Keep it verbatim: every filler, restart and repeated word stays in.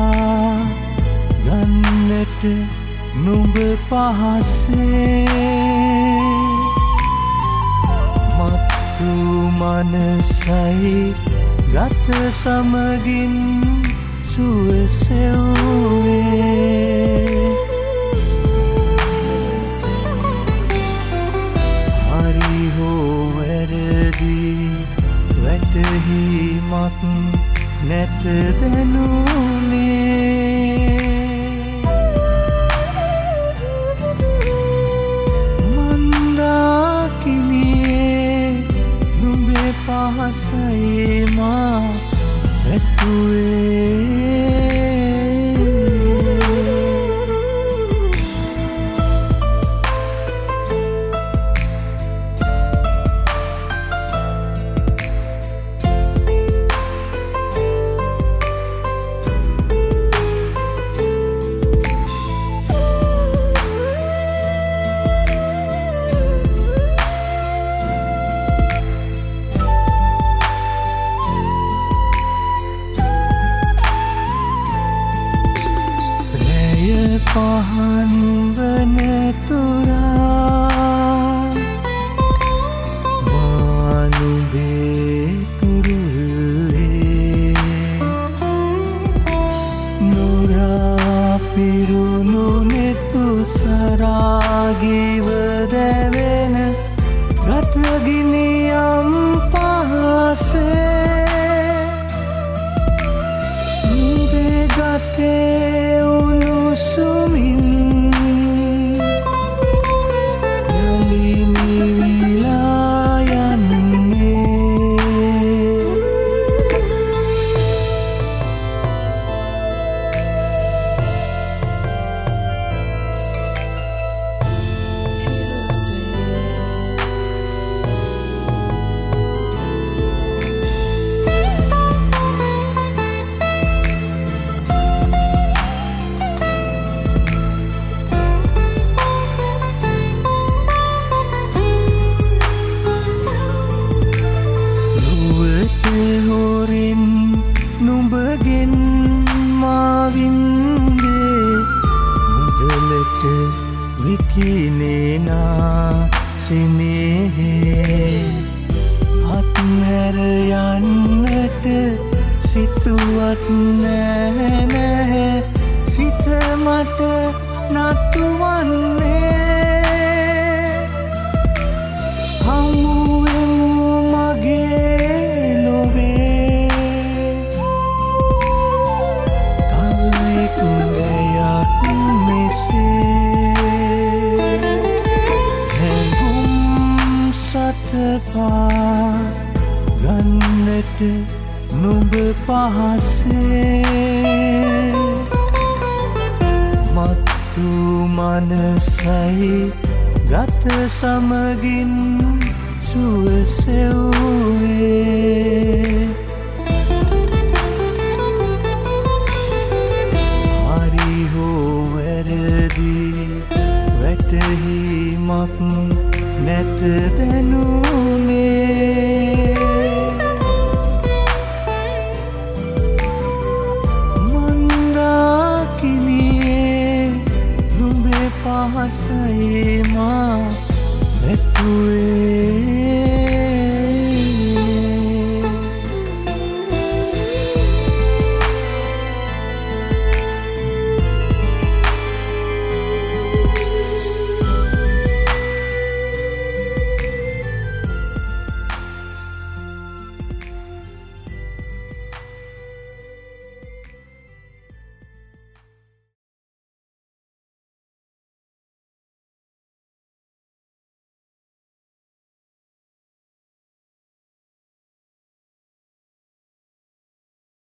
ගන්නට නුඹ පහසේ මත්තු මනසයි ගත සමගින් සුවසෙව්වේ හරි හෝ වැරදි වැටහීමක් නැත දැනුනේ මන්දාකිනියේ නුඹේ පහසයි මා වැටුවේ පහන් වනතුරා මානුබේ තුරුල්ලේ නොරා පිරුණු නෙතු සරාගිව දැවෙන ගතගිනියම් පහසේ නුඹේ ගතේ උණුසුමින් යලිනිවිලා යන්නේ හොරින් නුඹගෙන් මාවින්දේ මුදලට විකිනේනා සිනේහේ අත්හැර යන්නට සිතුවත් නැහැ නැහැ සිත මට නතුවන්නේ හමුවෙමු මගේ සතපා ගන්නට නුඹ පහසේ මත්තු මනසයි ගත සමගින් සුවසෙව්වේ හරි හෝ වැරදි වැටහීමක් නැත දැනුනේ මන්දාකිනියේ නුඹේ පහසයි මා වැටුවේ